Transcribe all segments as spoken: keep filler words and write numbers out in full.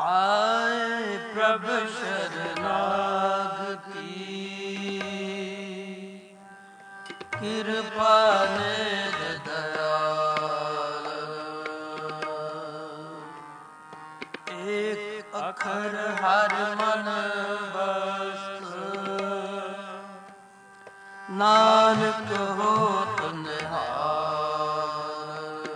आए प्रभ शरणागति कृपा निध दयाल एक अखर हर मन बस नानक होत निहाल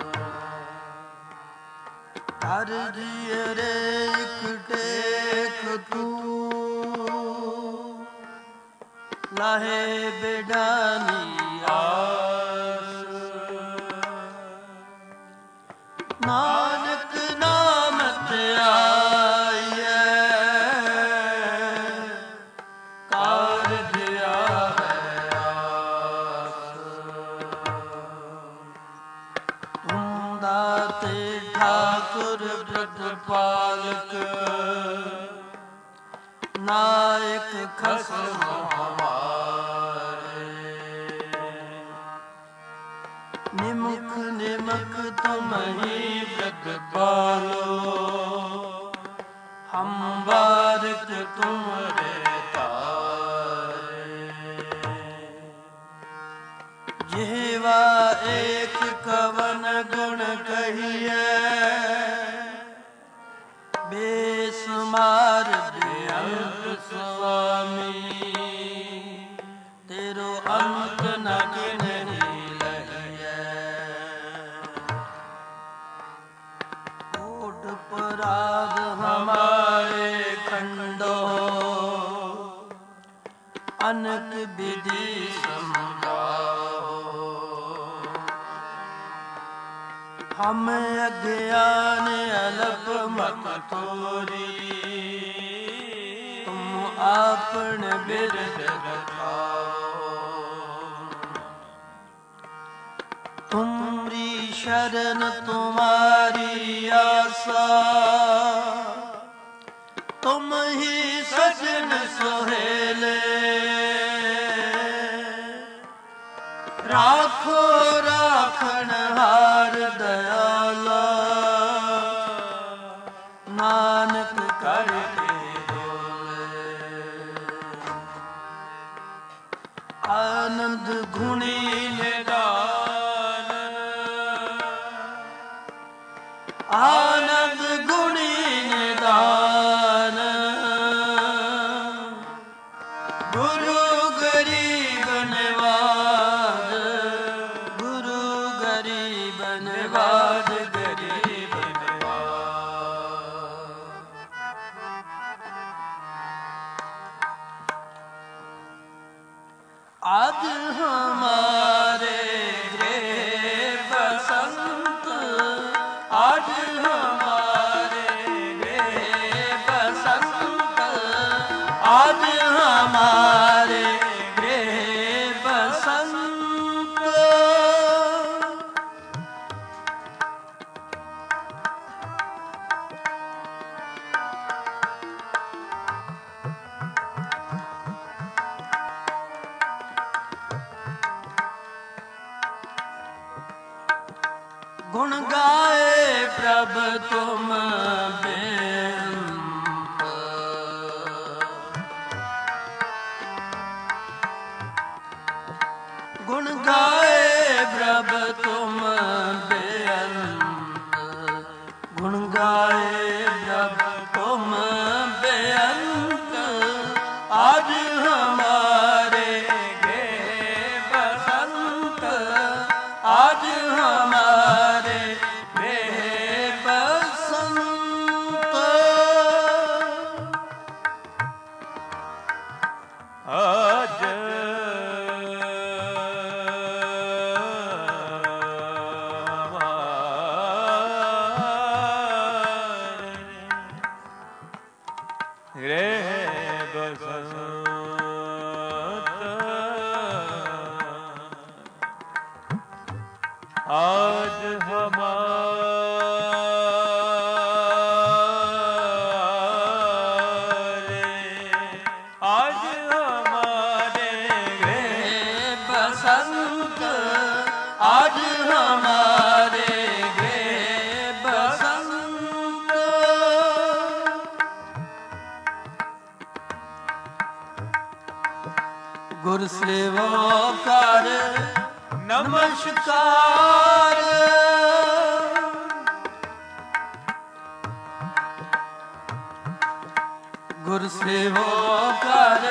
हर जिय रे इक टेक तू लाहे बेडानी आस नानक नाम ध्याइयै कारज आवे आस तुम दाते ठाकुर ब्रजपालक नायक खसम निमुख निमक तुम ही ब्रत पालो हम बारक तुमरे तारे जेवा एक कवन गुण कहिए बेसुमार बेअंत स्वामी तेरो अंत न गिनहि अपराध हमारे खंडो अनक विधि समझाओ हम अज्ञान अल्प मत थोरी तुम आपन बिरद रखाओ तुमरी शरण तुम्हारी आसा तुम ही सजन सोहेले राखो राखन हार दयाला नानक करके डोले आनंद गुणी निदान आनंद गुणी निदान गुरु गरीब नवाज गुरु गरीब नवाज गरीब नवाज आज हमारे गृह बसंत आज हमारे गृह बसंत आज हमारे गृह बसंत गुण गाए प्रभ तुम बेअंत गुण गाए प्रभ तुम बेअंत गुण गाए प्रभ तुम बेअंत आज हमारे गृह बसंत आज हमारे गुर सेवो कर नमस्कार। गुर सेवो कर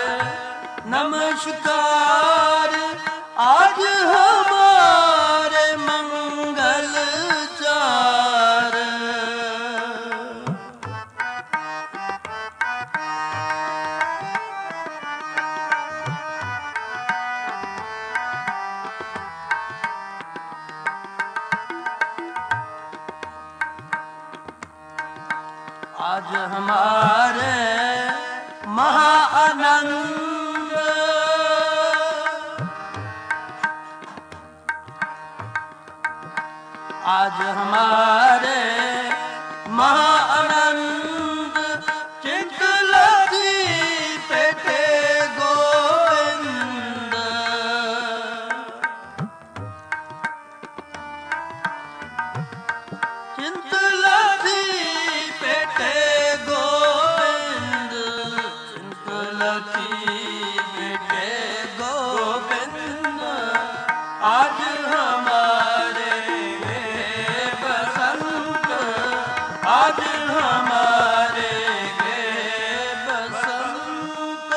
नमस्कार। आज हमारे मंगल चार। आज हमारे महा आनंद। आज हमारे महा आनंद। चिंतलती पेटे गोविंद। चिंतलती पेटे गोविंद। चिंतलती पेटे गोविंद। आज हमारे बसंत। आज हमारे बसंत।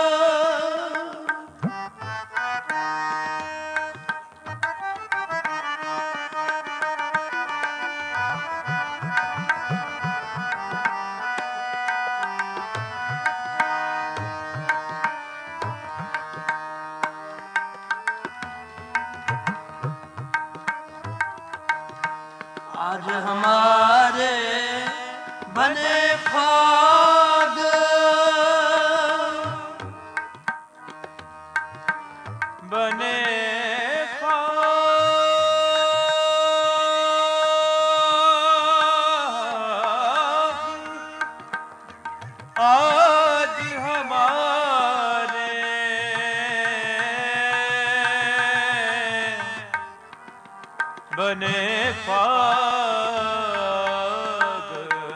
आज हमारे बने फाग। बने फाग। आज हमारे बने फाग।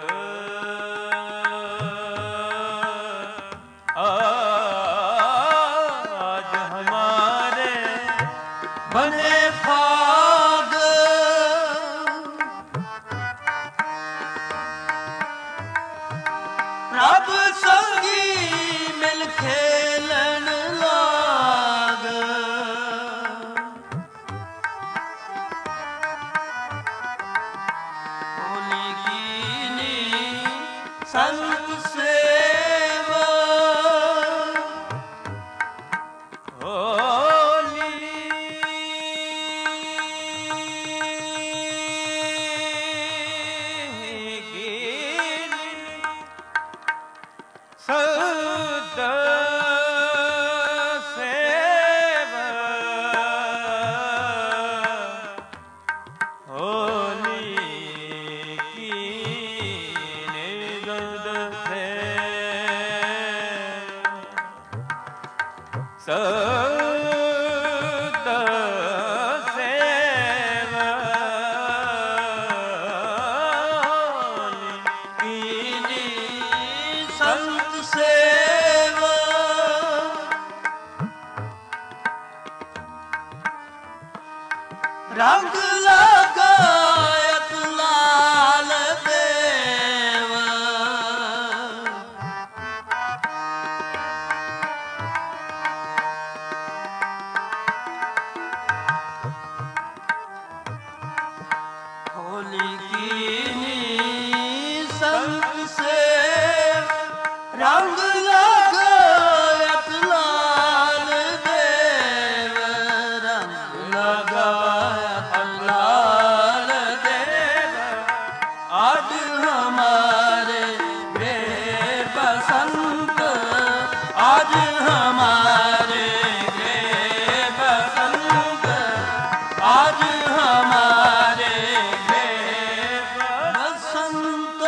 आज हमारे बने फाग। रब संगी मिल खेलन लाग। होली कीनी संत सेवा। होली कीनी संत सेवा। होली कीनी संत संत सेवा। कीनी संत सेवा। रंग लगायत लाल देव। होली कीनी संत सेव। रंग लगायत लाल देव। रंग लगायत लाल देव। आज हमारे वे बसंत। आज हमारे वे बसंत। आज हमारे वे बसंत।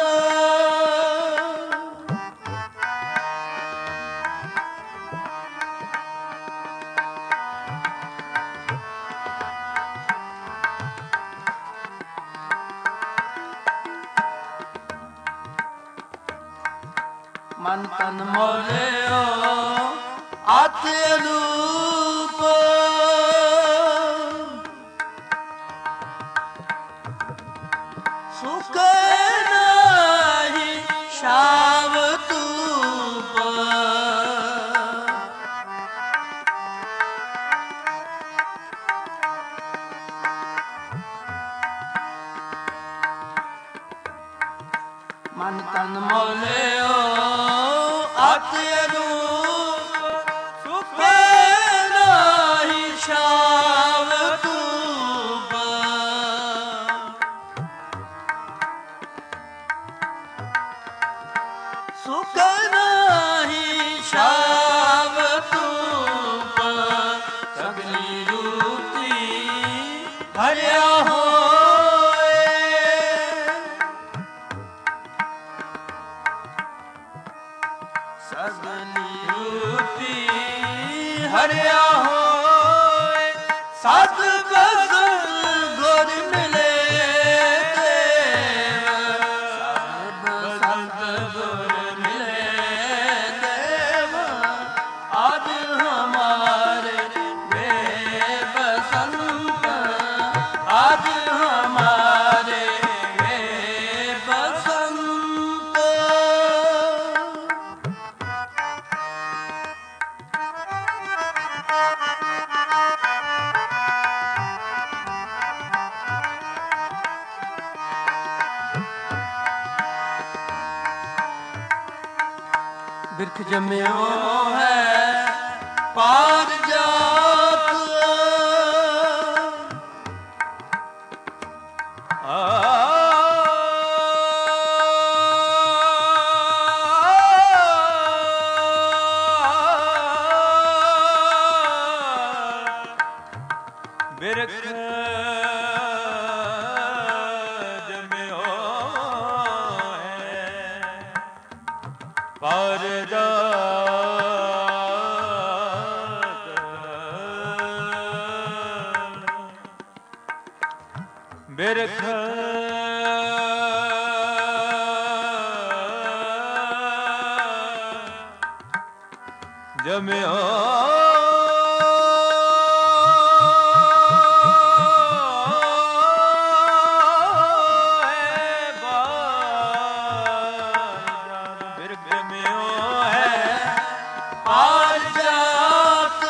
मन तन मोले ਅਤ ਅਨੂਪ ਸੁਖ ਨਾਹੀ ਛਾਵ ਧੂਪ ਮਨ ਤਨ ਮੋਲਿਓ ਅਤ ਅਨੂਪ ਸੁਖ ਨਾਹੀ ਛਾਵ ਧੂਪ ਸੁਖ ਨਾਹੀ ਛਾਵ ਧੂਪ ਸਗਲੀ ਰੂਤੀ ਹਰਿਆ ਹੋਏ ਸਗਲੀ ਰੂਤੀ ਹਰਿਆ ਹੋਏ ਸਤ ਬਸਤ ਗੁਰ ਮਿਲੇ ਦੇਵ ਸਤ ਬਸਤ ਗੁਰ ਮਿਲੇ ਦੇਵ ਆਜ ਹਮਾਰੇ ਵੇ ਬਸੰਤ ਆਜ ਹਮਾਰੇ ਵੇ ਬਸੰਤ ਬਿਰਖ ਜੰਮਿਓ ਹੈ ਪਾਰ ਜਾਤ ਬਿਰਖ ਜੰਮਿਓ ਹੈ ਪਾਰ ਬਿਰਖ ਜਮਿਓ ਹੈ ਬਾਰ ਬਿਰਖ ਜਮਿਓ ਹੈ ਪਾਰ ਜਾਤ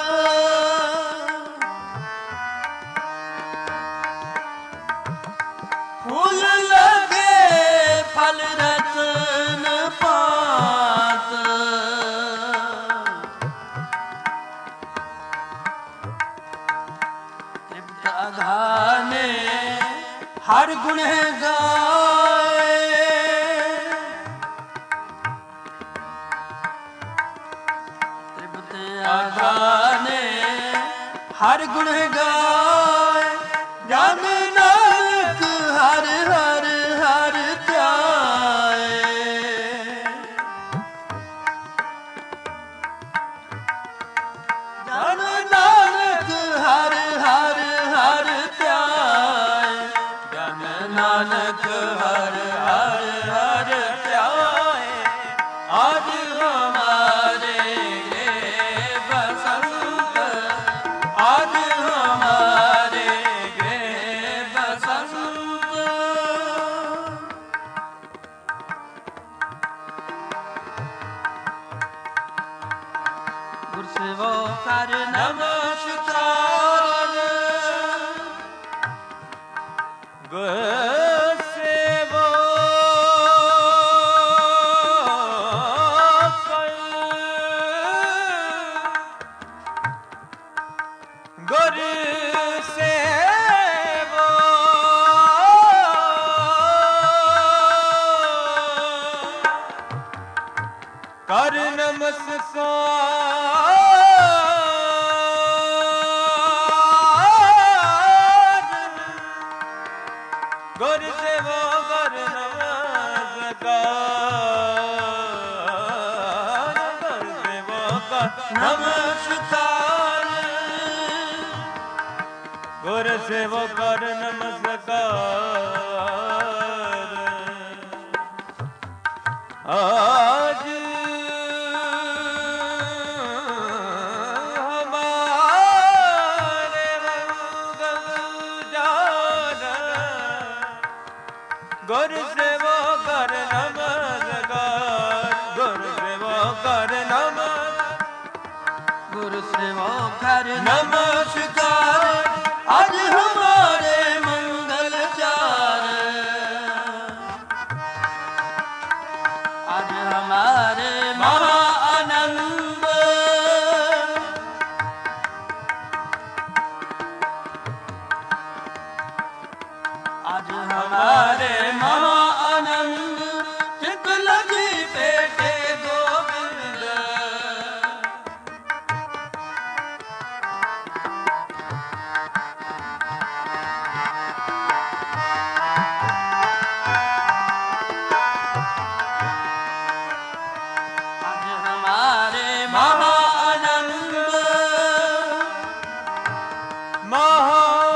ਫੁੱਲ ਲਗੇ ਫਲ ਰਤਨ ਪਾਤ ਤ੍ਰਿਪਤ ਅਘਾਨੇ ਹਰ ਗੁਣ ਗਾਏ ਤ੍ਰਿਪਤ ਅਘਾਨੇ ਹਰ ਗੁਣ ਗਾਏ ਜਨ ਨਾਨਕ ਹਰ ਹਰ ਹਰ ਧਿਆਏ ਜਨ ਨਾਨਕ ਹਰ ਹਰ ਹਰ ਧਿਆਏ ਜਨ ਨਾਨਕ ਹਰ ਹਰ ਹਰ ਧਿਆਏ ਆਜ ਹਮਾਰੇ ਬਸੰਤ ਆਜ ਹਮਾਰੇ ਗੇ ਬਸੰਤ ਗੁਰ ਸੇਵਾ ਕਰ ਨਮਸਕਾਰ ਗੁਰ ਸੇਵਾ ਕਰ ਗੁਰ ਸੇਵਾ ਕਰ ਨਮਸਕਾਰ ਗੁਰ ਸੇਵਾ ਕਰ ਨਮਸਕਾਰ ਗੁਰ ਸੇਵਾ ਕਰ ਨਮਸਕਾਰ ਗੁਰ ਸੇਵਾ ਕਰ ਨਮਸਕਾਰ ਆਜ ਗੁਰ ਸੇਵੋ ਕਰ ਨਮਸਕਾਰ ਗੁਰ ਸੇਵੋ ਕਰ ਨਮਸਕਾਰ ਗੁਰ ਸੇਵੋ ਕਰ ਨਮਸਕਾਰ ਅੱਜ ਹਮਾਰੇ ਮੰਗਲ ਚਾਰ ਅੱਜ ਹਮਾਰੇ ਮਹਾ ਆਨੰਦ आज हमारे महाआनंद चित लगी बेटे गोविंद आज हमारे महाआनंद महा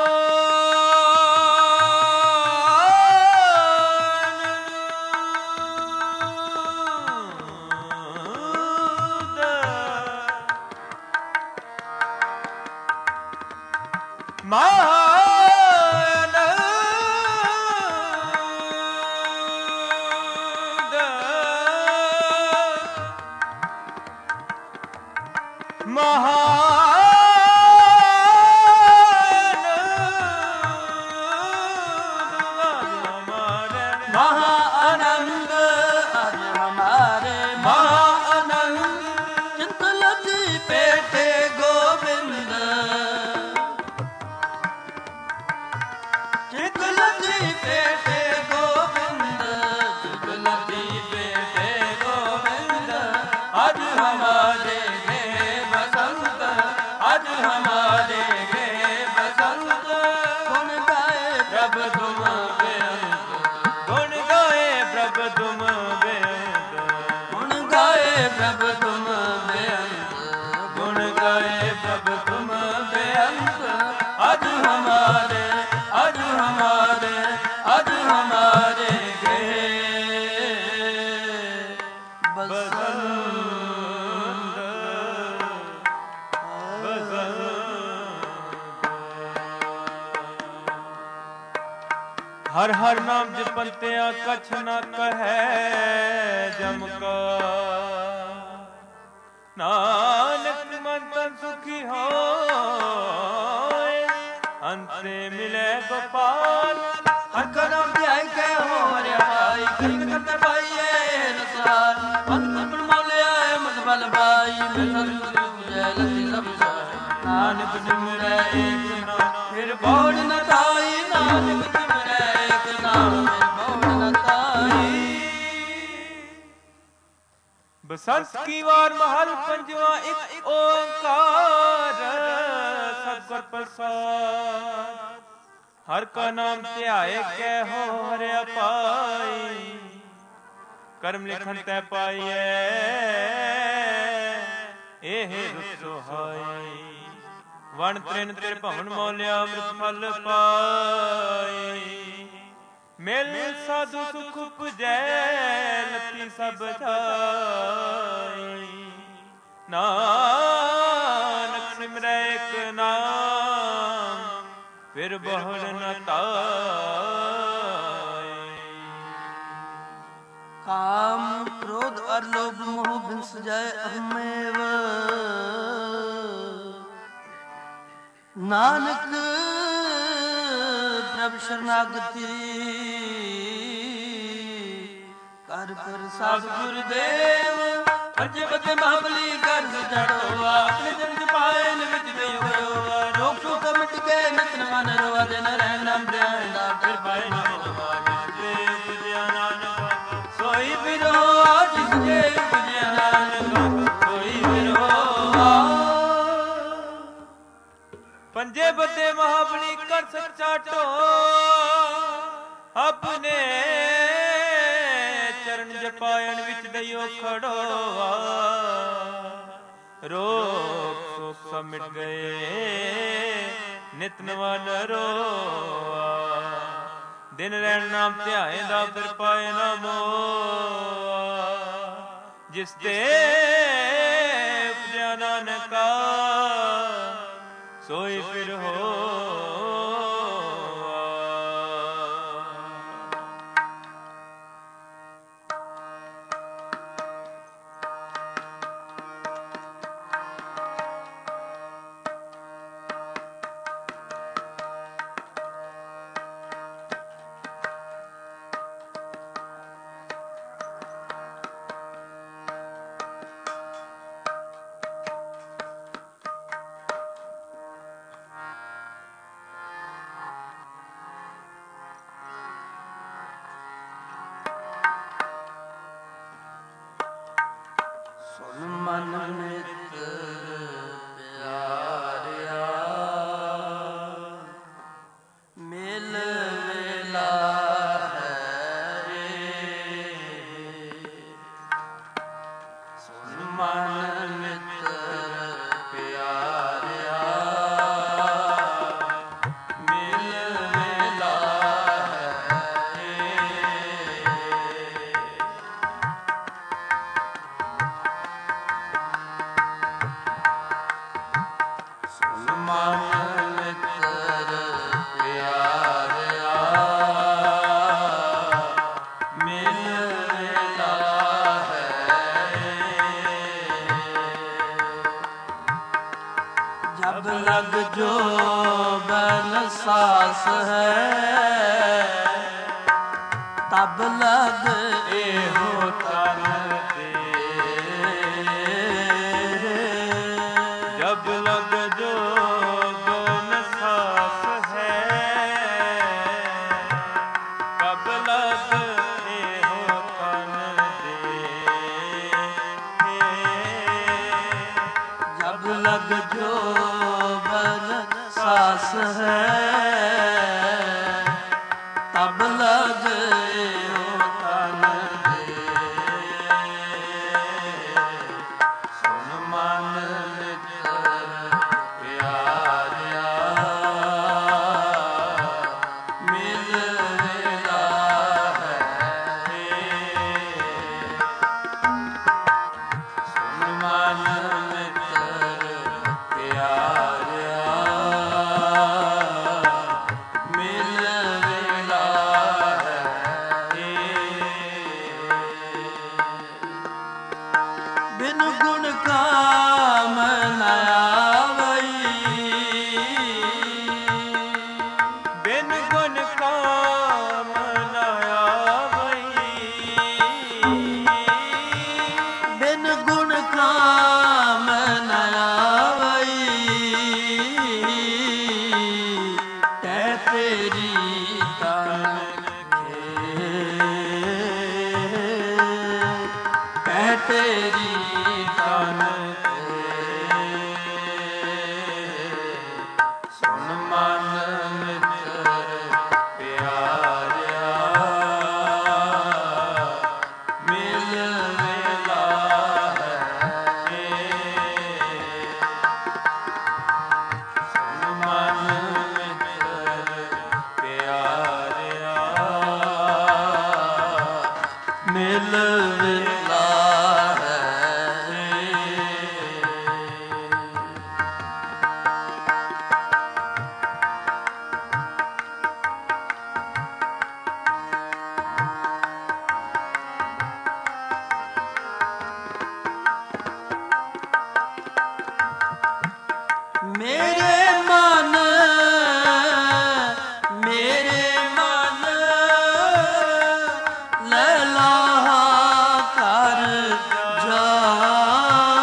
महाआनंद आज हमारे महाआनंद चित लगी बेटे गोविंद चित लगी बेटे गोविंद चित लगी बेटे गोविंद आज हमारे गे बसंत आज हमारे गे बसंत गुण गाए प्रभु तुम गुण गाए प्रभु तुम बेअंत गुण गाए प्रभु तुम बेअंत गुण गाए प्रभु तुम बेअंत आज हमारे आज हमारे आज हमारे गे बसंत हर हर नाम जपंत्या कछ न कहै जम का नानक मन तन सुखी होए अंते मिले गोपाल हर कदम ध्याय के हो रे भाई करिक करते पाइए नसार अंत मोले आए मत बल भाई मैं सत जय लसी सब साई नानक सिमरे एक नाम फिर बोल न ताई नानक सिमरे एक नाम फिर बोल न ताई बसंत की वार महल पंजवा एक ओंकार सतगुर प्रसाद हर का नाम ध्याए कै हो हरिया पाई कर्म लिखन तै पाइए एह रुसहाई वण त्रिन तिर भवन मौलिया अमृत फल पाई मिल साधु सुख उपजै लती सब जाई नानक सिमरै एक नाम फिर बहुड़ न ताई काम क्रोध और लोभ मोह बिंस जाए अहमेव नानक प्रभ शरणागति कर प्रसाद गुरुदेव अज बद महाबली कर जड़ोआ अपने जन पाए विच देवरोआ रोग शोक मिट के नितन मन रोआ दिन रहन नाम ध्यान फिर पाए सोई बिरो जिसके बुझिया नानक सोई बिरो पंजे बदे महाबली कर सच्चा टो अपने चरण जपायन विच दइयो खड़ोआ रोग शोक सब मिट गए नित नवा रोआ दिन रहन नाम ध्याए दा फिर पाए ना मोआ जिस ते उपजया नानका सोई फिर हो ਹੈ ਤਬ ਲਗ ਇਹੋ ਤਨ ਦੇ ਜਬ ਲਗ ਜੋਗਨ ਸਾਸ ਹੈ ਤਬ ਲਗ ਇਹੋ ਤਨ ਦੇ ਜਬ ਲਗ ਜੋਗਨ ਸਾਸ ਹੈ ਤਬ ਲਗ ਇਹੋ ਤਨ ਦੇ ਸੁਨ ਮਨ ਮਿੱਤਰ ਪਿਆਰਿਆ ਮਿਲ ਵੇਲਾ ਹੈ ਸੁਨ ਮਨ ਮਿੱਤਰ ਪਿਆਰਿਆ ਮਿਲ ਵੇਲਾ ਹੈ ਬਿਨ ਗੁਣ ਕਾਮ ਨ ਆਵਈ ਬਿਨ ਗੁਣ ਕਾਮ ਨ ਆਵਈ ਬਿਨ ਗੁਣ ਕਾਮ ਨ ਆਵਈ ਤੈ ਤੇਰੀ ਤਨ ਖੇ ਤੈ ਤੇਰੀ ਤਨ ਖੇ ਸੁਨ ਮਨ ਮਿੱਤਰ ਪਿਆਰਿਆ ਮਿਲ ਵੇਲਾ ਹੈ ਸੁਨ ਮਨ ਮਿੱਤਰ ਪਿਆਰਿਆ ਮਿਲ ਵੇਲਾ ਹੈ ਮੇਰੇ ਮਨ ਮੇਰੇ ਮਨ ਲੈਲਾ ਕਰ ਜਾਹੇ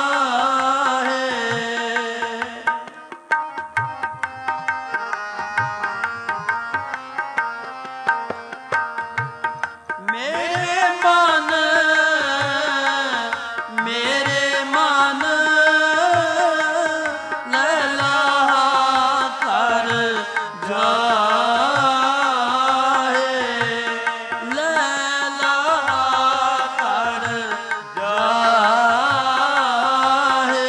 ਮੇਰੇ ਮਨ ਮੇਰੇ ਮਨ ਲੈਲਾ ਕਰ ਜਾਹੇ ਲੈਲਾ ਕਰ ਜਾਹੇ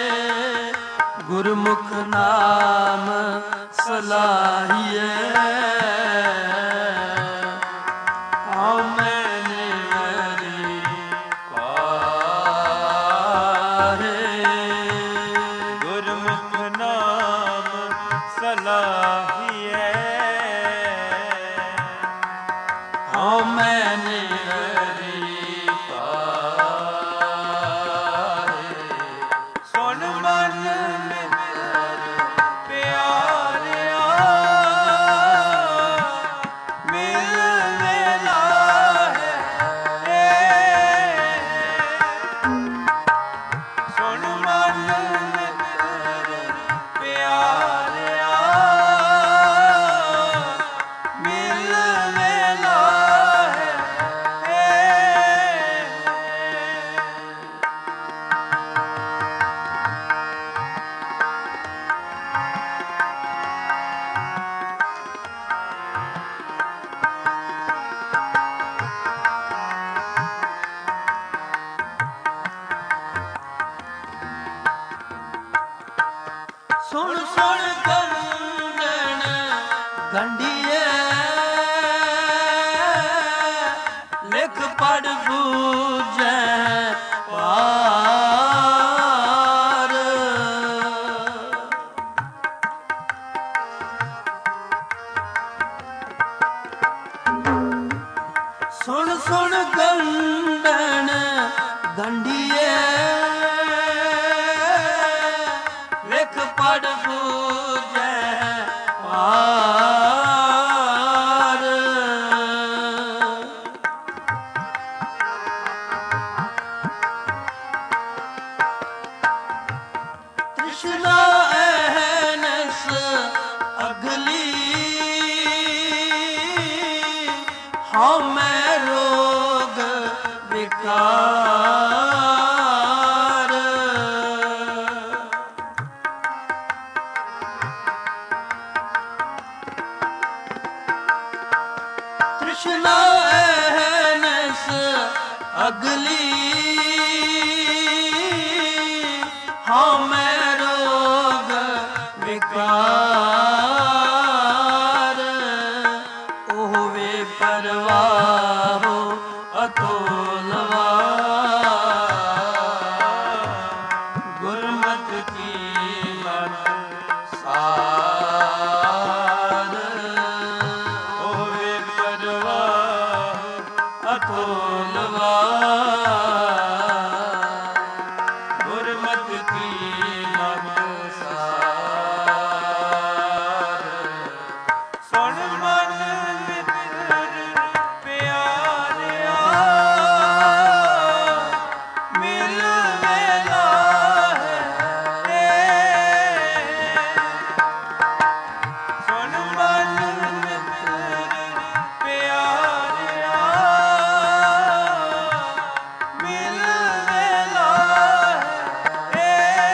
ਗੁਰਮੁਖ ਨਾਮ ਸਲਾਹੀਏ ਆਉ ਮੈਨੇ ਮੇਰੀ ਪਾਰੇ ਗੁਰਮੁਖ ਨਾਮ ਸਲਾਹੀਐ ਆਉ ਮੈਨੇ ਮੇਰੀ ਪਾਰੇ ਸੁਨ ਮਨ ਮਿੱਤਰ ਪਿਆਰਿਆ ਮਿਲ ਵੇਲਾ ਹੈ ਸੁਨ ਮਨ ਮਿੱਤਰ ਪਿਆਰਿਆ ਮਿਲ ਵੇਲਾ ਹੈ ਸੁਣ ਸੁਣ ਗੰਢਣ ਗੰਢੀਏ ਲਿਖ ਪੜ ਬੂਝੈ ਪਾਰ ਸੁਣ ਸੁਣ ਗੰਢਣ ਗੰਢੀਏ ਲਿਖ ਪੜ ਬੂਝੈ ਪਾਰ ਵਿਕਾਰ। ਤ੍ਰਿਸ਼ਨਾ ਐਨਸ ਅਗਲੀ ਹਾਂ ਮੈਂ ਰੋਗ ਵਿਕਾਰ। ਉਹ ਵੇ ਪਰਵਾਹੋ ਅਤੋਲਵਾ ਗੁਰਮਤਿ ਕੀ ਮਤ ਸਾਰ। ਉਹ ਵੇ ਪਰਵਾਹ ਅਤੋਲਵਾ ਗੁਰਮਤਿ ਕੀ ਮਤ ਸਾਰ। ਸੁਣ ਮਨ ਮਿੱਤਰ ਪਿਆਰਿਆ ਮਿਲ ਵੇਲਾ ਹੈ। ਸੁਣ ਮਨ ਮਿੱਤਰ ਪਿਆਰਿਆ ਮਿਲ ਵੇਲਾ ਹੈ।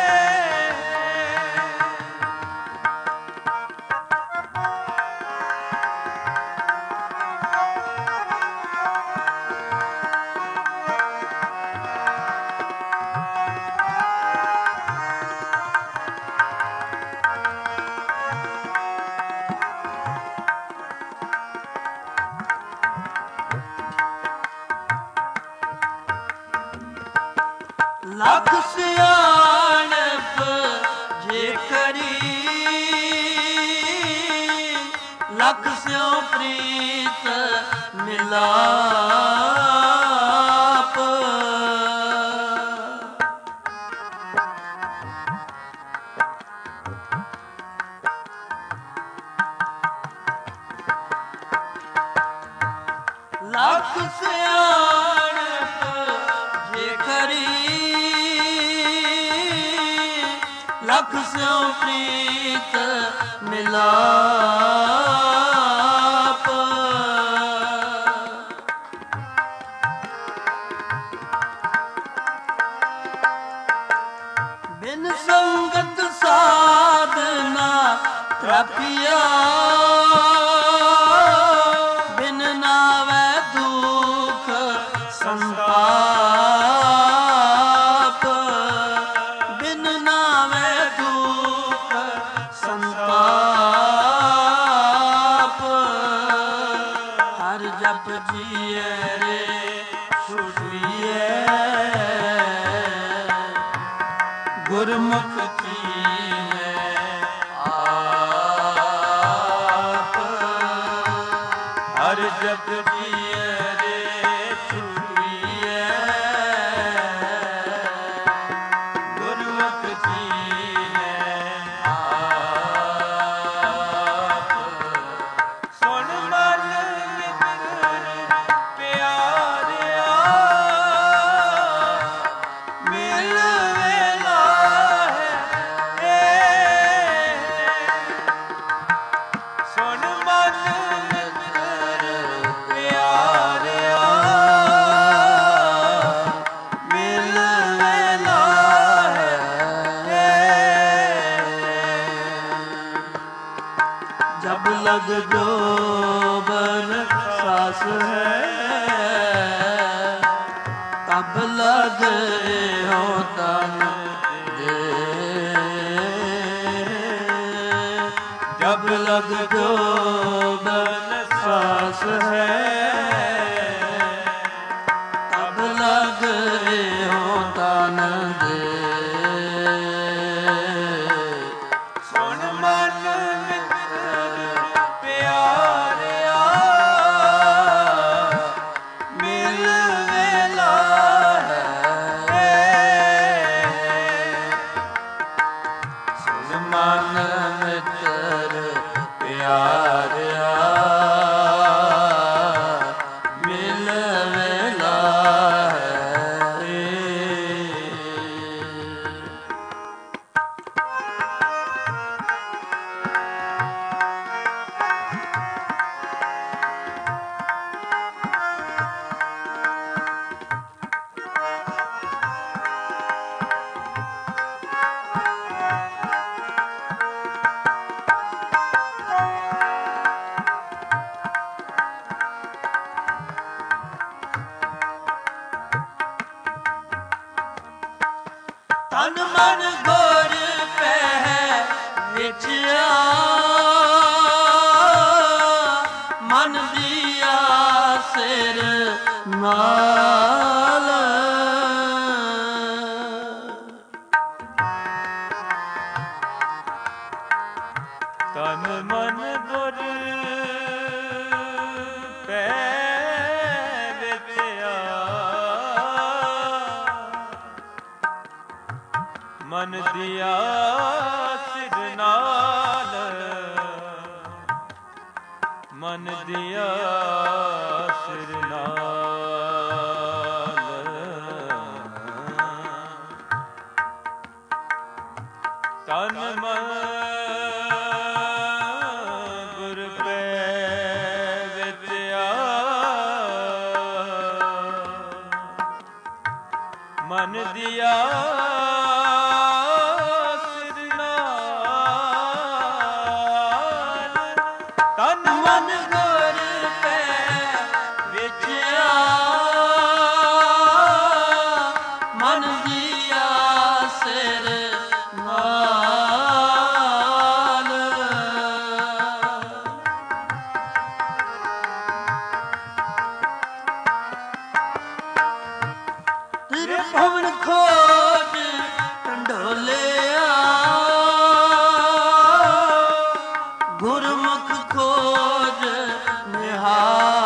ਲੱਖ ਸਿਆਣਪ ਜੇ ਕਰੀ ਲੱਖ ਸਿਉ ਪ੍ਰੀਤ ਮਿਲਾਪ। ਲੱਖ ਸਿਆਣਪ ਜੇ ਕਰੀ ਲੱਖ ਸਿਉ ਪ੍ਰੀਤ ਮਿਲਾਪ। ਬਿਨ ਸੰਗਤ ਸਾਧਨਾ ਤ੍ਰਪਿਆ ਬਿਨ ਨਾਵੈ ਦੁਖ ਸੰਤਾਪ। ਬਿਨ ਨਾਵੈ ਦੁਖ ਸੰਤਾਪ। ਹਰ ਜਪ ਜੀਐ ਰੇ ਛੁਟੀਐ ਗੁਰਮੁਖ ਚੀਨੈ ਆਪ। ਹਰ ਜਪ ਜੀਐ ਰੇ ਛੁਟੀਐ ਗੁਰਮੁਖ ਚੀਨੈ ਆਪ। ਸੁਣ ਮਨ ਮਿੱਤਰ ਪਿਆਰਿਆ ਮਿਲ ਵੇਲਾ ਹੈ। ਸੁਣ ਮਨ ਮਿੱਤਰ ਪਿਆਰਿਆ ਮਿਲ ਵੇਲਾ ਹੈ। ਜਬ ਲਗ ਜੋਬਨ ਸਾਸ ਹੈ ਤਬ ਲਗ ਹੋ ਤਨ ਦੇ। ਜਬ ਲਗ ਜੋਬਨ ਸਾਸ ਹੈ ਤਬ ਲਗ ਹੋ ਤਨ ਦੇ। ਸੁਣ ਮਨ ਮਿੱਤਰ ਪਿਆਰਿਆ ਮਿਲ ਵੇਲਾ ਹੈ। ਸੁਣ ਮਨ ਮਿੱਤਰ ਪਿਆਰਿਆ ਮਿਲ ਵੇਲਾ ਹੈ। ਤਨ ਮਨ ਗੁਰ ਪੈ ਵਿਚਿਆ ਮਨ ਦੀਆ ਸਿਰ ਨਾਲ ਤਨ ਮਨ ਗੁਰ ਪੈ ਵਿਚਿਆ ਮਨ ਦੀਆ ਸਿਰ ਨਾਲ ਮਨ ਦੀਆ ਸਿਰ ਨਾਲ ਤਨ ਮਨ ਗੁਰ ਪੈ ਵਿਚਿਆ ਮਨ ਦੀਆ ਭਵਨ ਖੋਜ ਢੰਡੋਲਿਆ ਗੁਰਮੁਖ ਖੋਜ ਨਿਹਾਲ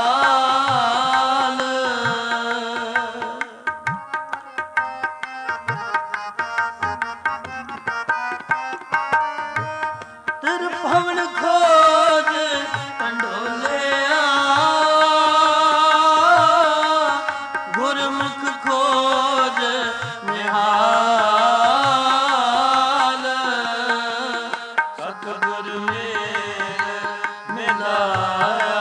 ਤੇਰ ਭਵਨ ਖੋਜ ਢੰਡੋਲਿਆ ਗੁਰਮੁਖ ਖੋਜ ਨਿਹਾਲ ਸਤਿਗੁਰ ਮੇਲ ਮਿਲਾਇਆ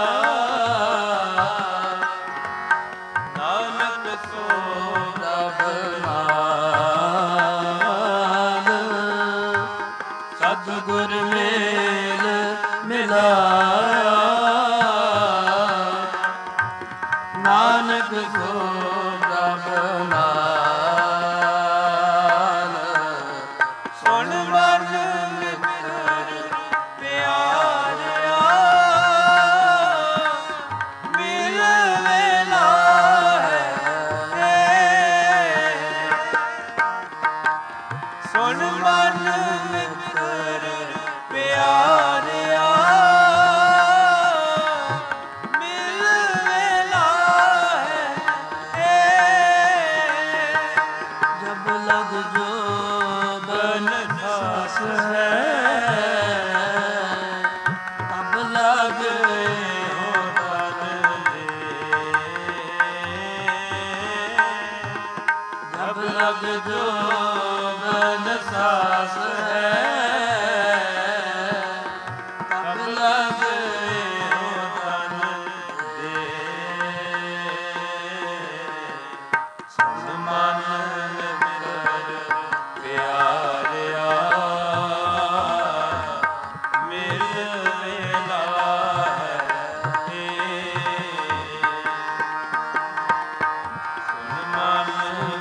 ਨਾਨਕ ਸੋ ਪ੍ਰਭ ਨਾਲ ਸਤਿਗੁਰ ਮੇਲ ਮਿਲਾਇਆ ਨਾਨਕ ਸੋ ਲਗ ਜੋ ਬਨ ਸਾਸ ਹੈ ਤਬ ਲਗ ਹੋ ਤਨ ਦੇ ਸੁਨ ਮਨ ਮਿਲਰ ਪਿਆਰਿਆ ਮਿਲ ਵੇਲਾ ਹੈ ਸੁਨ ਮਨ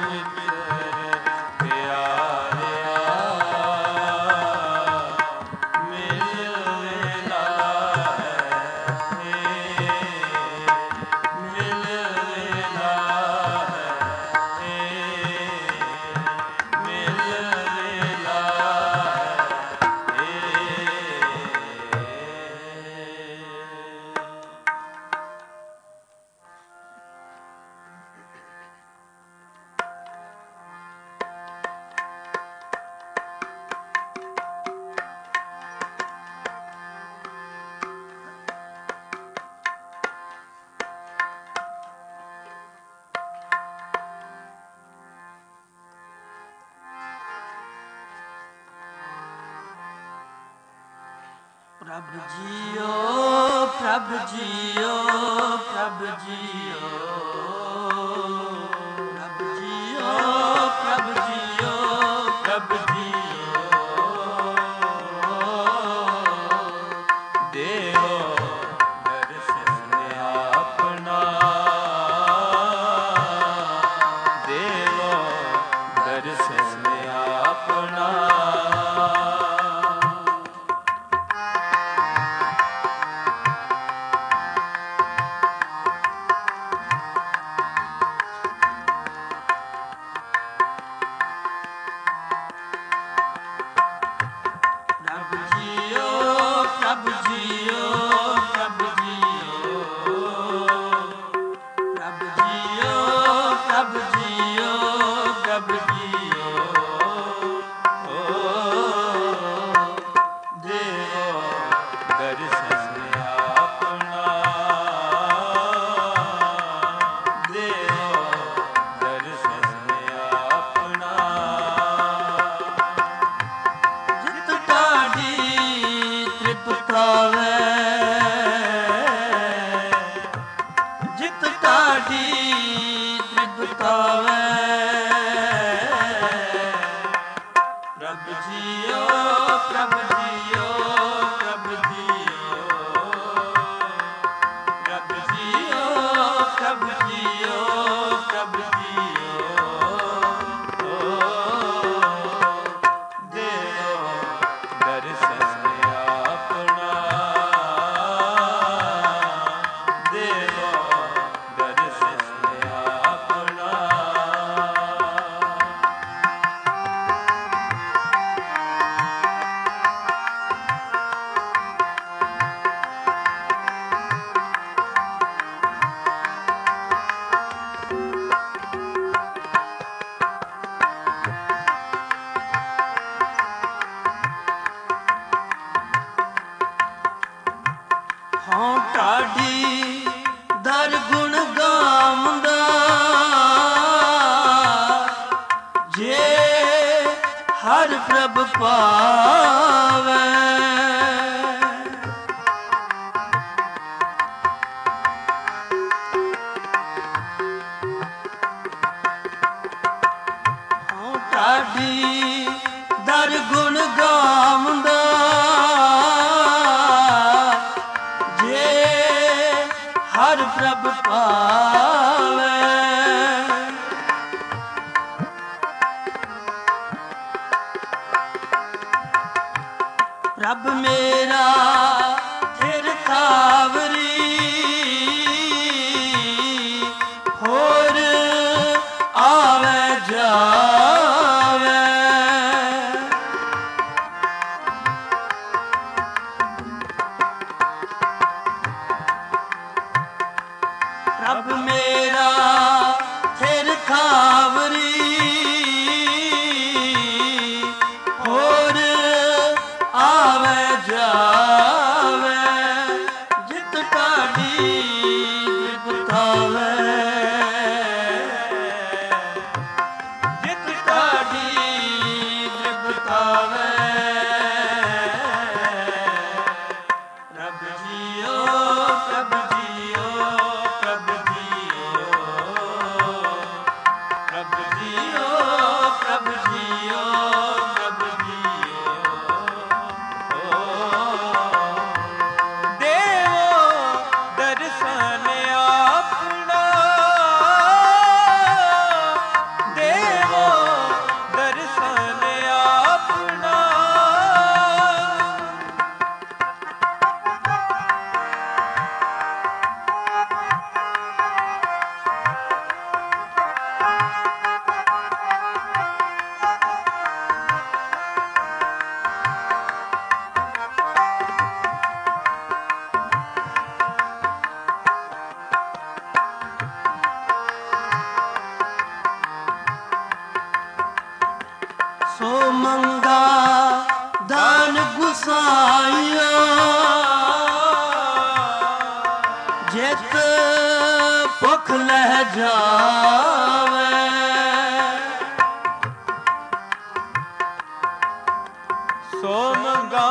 ਪ੍ਰਭ ਜੀਓ ਪ੍ਰਭ ਜੀਓ ਪ੍ਰਭ ਜੀਓ ਪ੍ਰਭ ਜੀਓ ਪ੍ਰਭ ਜੀਓ ਪ੍ਰਭ ਜੀਓ ਦੇਵੋ ਦਰਸ਼ਨ ਆਪਣਾ ਦੇਵੋ ਦਰਸ਼ਨ ਬਤਾਵੇ ਪ੍ਰਭ ਜੀਓ ਪ੍ਰਭ ਜੀਓ ਪ੍ਰਭ ਜੀਓ ਪ੍ਰਭ ਜੀਓ ਪ੍ਰਭ ਜੀਓ ਪ੍ਰਭ ਜੀਓ ਦੇਵੋ ਦਰਸ਼ਨ ਆਪਣਾ ਦੇਵੋ ਦਰਸ਼ਨ ਆਪਣਾ ਹਾਂ ਢਾਡੀ ਦਰ ਗੁਣ ਗਾਉਂਦਾ ਜੇ ਹਰ ਪ੍ਰਭ ਪਾਵੇ ਹਾਂ ਢਾਡੀ ਦਰ ਗੁਣ ਗਾਉਂਦਾ ਹਰ ਪ੍ਰਭ ਪਾਵੇ ਪ੍ਰਭ ਮੇਰਾ ਫਿਰ ਖਾਵਰੀ ਹੋਰ ਆਵੇ ਜਾਵੇ ਪ੍ਰਭ ਮੇਰਾ ਫਿਰ ਖਾਵਰੀ ਹੋਰ ਆਵੇ ਜਾਵੇ ਜਿਤ ਢਾਡੀ ਤ੍ਰਿਪਤਾਵੇ ਜਿਤ ਢਾਡੀ ਤ੍ਰਿਪਤਾਵੇ ਪ੍ਰਭ ਜੀਓ ਪ੍ਰਭ ਜੀਓ ਪ੍ਰਭ ਜੀਓ ਪ੍ਰਭ ਜੀਓ ਪ੍ਰਭ ਜੀਓ ਪ੍ਰਭ ਜੀਓ ਦੇਵੋ ਦਰਸ਼ਨ ਆਪਣਾ ਦੇਵੋ ਦਰਸ਼ਨ ਆਪਣਾ ਸੋ ਮੰਗਾ ਦਾਨ ਗੁਸਾਈਆ ਜਿਤ ਭੁਖ ਲਹਿ ਜਾਵੇ ਸੋ ਮੰਗਾ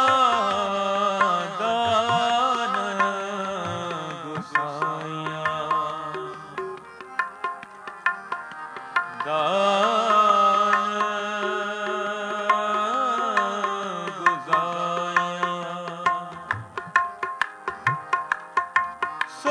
ਦਾਨ ਗੁਸਾਈਆਂ ਦਾਨ ਗੁਸਾਈਆਂ ਸੋ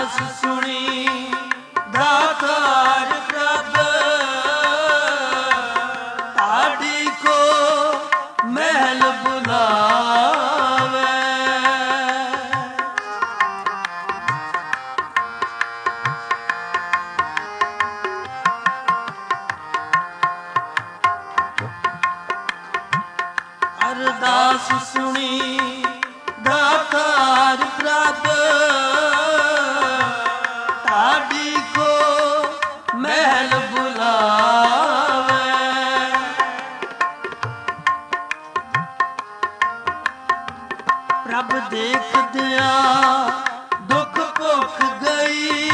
ਅਰਦਾਸ ਸੁਣੀ ਦਾਤਾਰ ਪ੍ਰਭ ਆੜੀ ਕੋ ਮਹਿਲ ਬੁਲਾਵੇ। ਅਰਦਾਸ ਸੁਣੀ ਦਾਤਾਰ ਪ੍ਰਭ ਆੜੀ ਕੋ ਮਹਿਲ ਬੁਲਾਵੇ। ਪ੍ਰਭ ਦੇਖਦਿਆਂ ਦੁੱਖ ਭੁੱਖ ਗਈ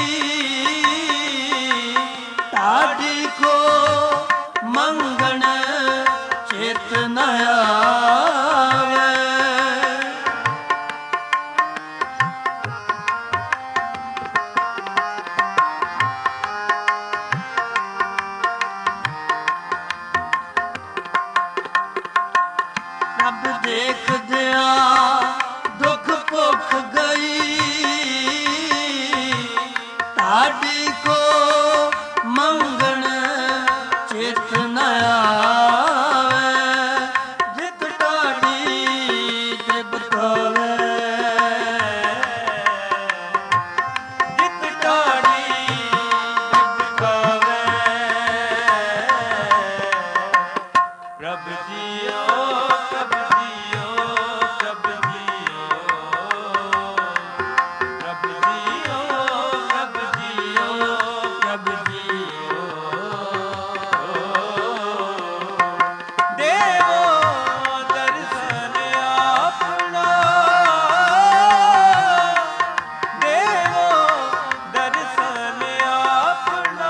ਢਾਡੀ ਕੋ ਮੰਗਣ ਚਿਤ ਨ ਆਵੇ। ਪ੍ਰਭ ਦੇਖਦਿਆਂ ਦੁੱਖ ਭੁੱਖ ਗਈ ਢਾਡੀ ਕੋ ਮੰਗਣ ਚਿਤ ਨ ਆਵੇ। ਜਿਤ ਢਾਡੀ ਤੇ ਬਤਾਵੇ ਜਿਤ ਢਾੜੀ ਦਿਖਾਵੇ। ਪ੍ਰਭ ਜੀਓ ਪ੍ਰਭ ਜੀਓ ਪ੍ਰਭ ਜੀਓ ਪ੍ਰਭ ਜੀਓ ਪ੍ਰਭ ਜੀਓ ਪ੍ਰਭ ਜੀਓ। ਦੇਵੋ ਦਰਸ਼ਨ ਆਪਣਾ ਦੇਵੋ ਦਰਸ਼ਨ ਆਪਣਾ।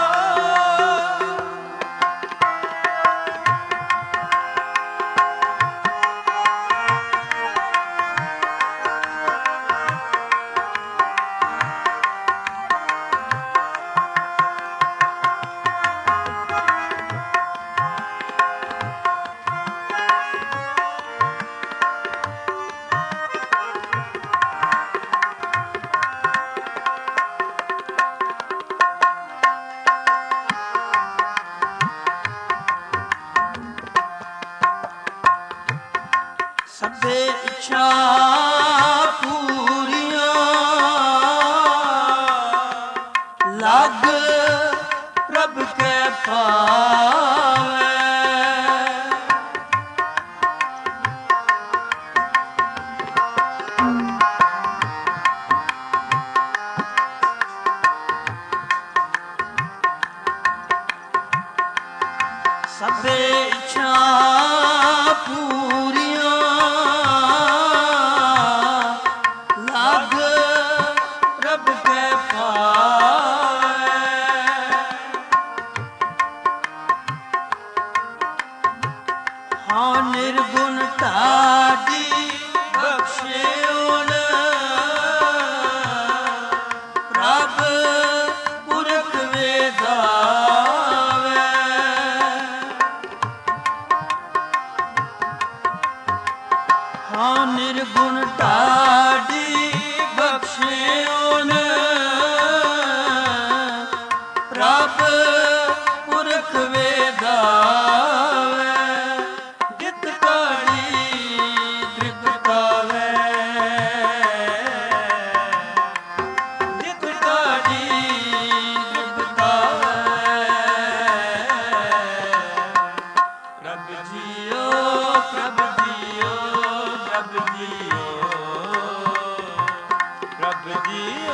ਸਭੇ ਇੱਛਾ ਪੂਰੀਆਂ ਲੱਗ ਪ੍ਰਭ ਕੇ ਪਾਵੇ। ਸਭੇ ਇੱਛਾ ਪੂਰੀਆਂ ਲੱਗ ਪ੍ਰਭ ਕੇ ਪਾਵੇ। ਹਾਂ ਨਿਰਗੁਣ ਢਾਡੀ ਬਖਸ਼ਿਓਨ ਪ੍ਰਭ ਪੁਰਖ ਵੇਦਾਵੇ। ਹਾਂ ਨਿਰਗੁਣ ਢਾਡੀ ਬਖਸ਼ਿਓਨ ਪ੍ਰਭ ਪੁਰਖ ਵੇਦਾਵੇ। ਜਿਤ ਢਾਡੀ ਤ੍ਰਿਪਤਾਵੇ ਜਿਤ ਢਾਡੀ ਤ੍ਰਿਪਤਾਵੇ। ਪ੍ਰਭ ਜੀਓ ਪ੍ਰਭ ਜੀਓ ਪ੍ਰਭ ਜੀਓ ਪ੍ਰਭ ਜੀਓ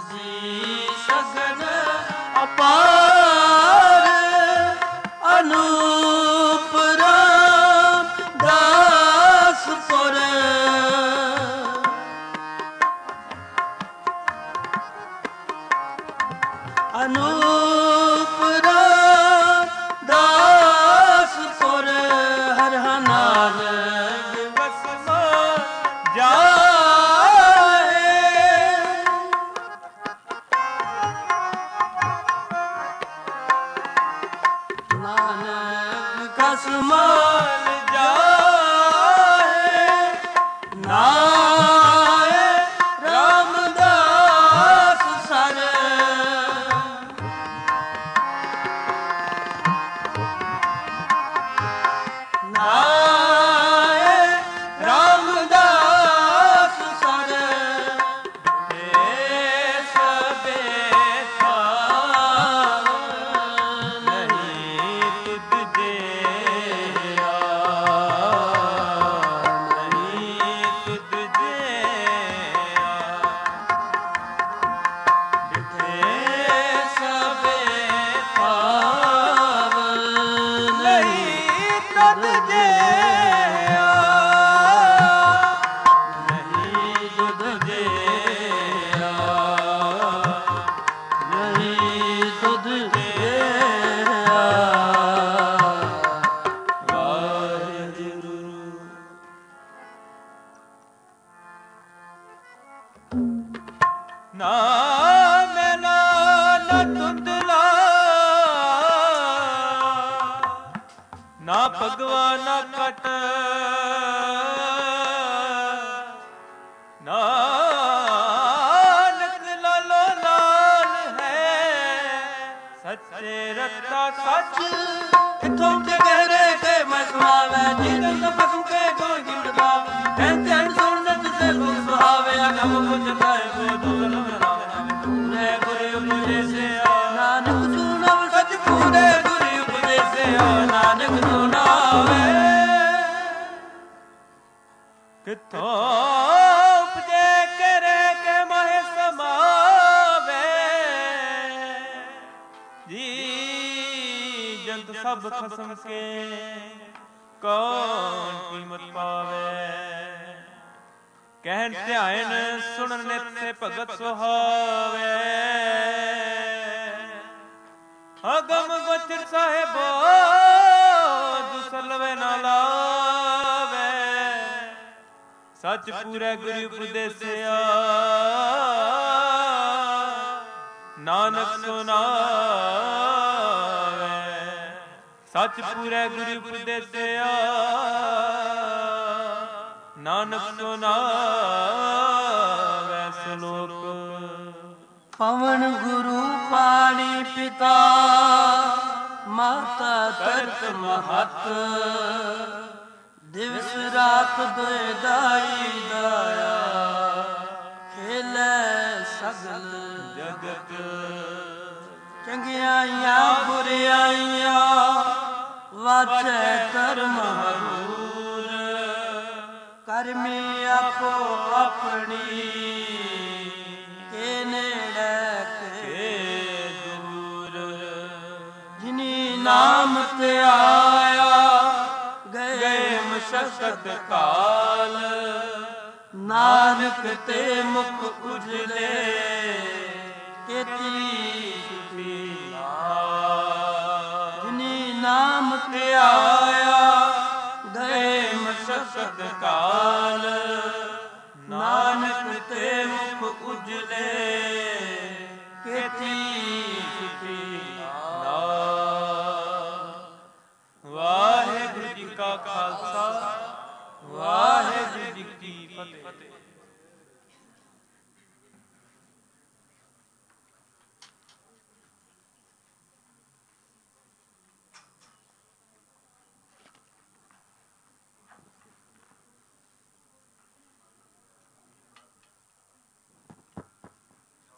ਜੀ ਸਗਨ ਅਪਾਰ ਅਨੂਪ ਰਾਮ ਦਾਸ ਪੁਰ ਅਨੂਪ ਰਾਮ ਦਾਸ ਪੁਰ ਹਰ ਨਾਨਕ ਵਸਮ ਜਾ ਕਸਮਾਨ ਜਾਏ ਨਾਏ ਰਾਮਦਾਸ ਸਰ ਨਾਏ ਰਾਮਦਾਸ ਸਰ ਏ ਸਭੇ ਨਾ ਮੈਲਾ ਨਾ ਧੁੰਦਲਾ ਨਾ ਭਗਵਾ ਨਾ ਕਟ ਨਾਨਕ ਲਾਲੋ ਲਾਲ ਹੈ ਸੱਚੇ ਰਤਾ ਸੱਚ ਇਥੋਂ ਤੇ ਗਹਿਰੇ ਕੇ ਮੈਂ ਸੁਣਾਵੇ ਜੀਵਨ ਦਾ ਪਸੂ ਕੇ ਕੋਲ ਗਿੰਦਦਾ ਐਂ ਧਿਆਨ ਸੁਣ ਨਤ ਸੇ ਕੋ ਸੁਹਾਵੇ ਅਗਮ ਕੁਝ ਕਾਇ ਕੋ ਦੁਲਨ ਪੂਰੇ ਗੁਰੂ ਉਪਦੇਸਿਆ ਨਾਨਕ ਸੁਣਾਵ ਸੱਚ ਪੂਰੇ ਗੁਰੂ ਉਪਦੇਸਿਆ ਨਾਨਕ ਸੁਣਾਵੇ ਕਿਥੋਂ ਉਪਜੇ ਕਰੇ ਕੇ ਮਹਿ ਸਮਾਵੇ ਜੀ ਜੰਤ ਸਭ ਖਸਮ ਕੇ ਕੌਣ ਕੀਮਤ ਪਾਵੇ ਕਹਿਣ ਧਿਆਨ ਸੁਣਨ ਨਿਤ ਸੇ ਭਗਤ ਸੁਹਾਵੇ ਅਗਮ ਗੋਚਰ ਸਾਹਿਬੋ ਦੁਸਲਵੇ ਨਾ ਲਾਵੇ ਸੱਚ ਪੂਰੇ ਗੁਰੂ ਉਪਦੇਸਿਆ ਨਾਨਕ ਸੁਨਾਵੇ ਸੱਚ ਪੂਰੇ ਗੁਰੂ ਉਪਦੇਸਿਆ ਨਾਨਕ ਸੁਨਾਵੇ ਸ਼ਲੋਕ ਪਵਨ ਗੁਰੂ ਪਾਣੀ ਪਿਤਾ ਮਾਤਾ ਤਰਤ ਮਹਤ ਦਿਵਸ ਰਾਤ ਦੋਇ ਦਾਈ ਦਾਇਆ ਖੇਲੇ ਸਗਲ ਜਗਤ ਚੰਗਿਆਈਆਂ ਬੁਰਿਆਈਆਂ ਵਾਚੈ ਕਰਮ ਹਰੂਰ ਕਰਮੀ ਆਪੋ ਆਪਣੀ ਕੇ ਨੇੜੇ ਕੇ ਦੂਰ ਜਿਨੀ ਨਾਮ ਤੇ ਆਇਆ ਗਏ ਮਸ਼ਕਤ ਕਾਲ ਨਾਨਕ ਤੇ ਮੁਖ ਉਜਲੇ ਕੀਤੀ ਸੁਖੀ ਜਿਨੀ ਨਾਮ ਤੇ ਆਇਆ ਗਏ ਮਸ਼ਕਤ ਕਾਲ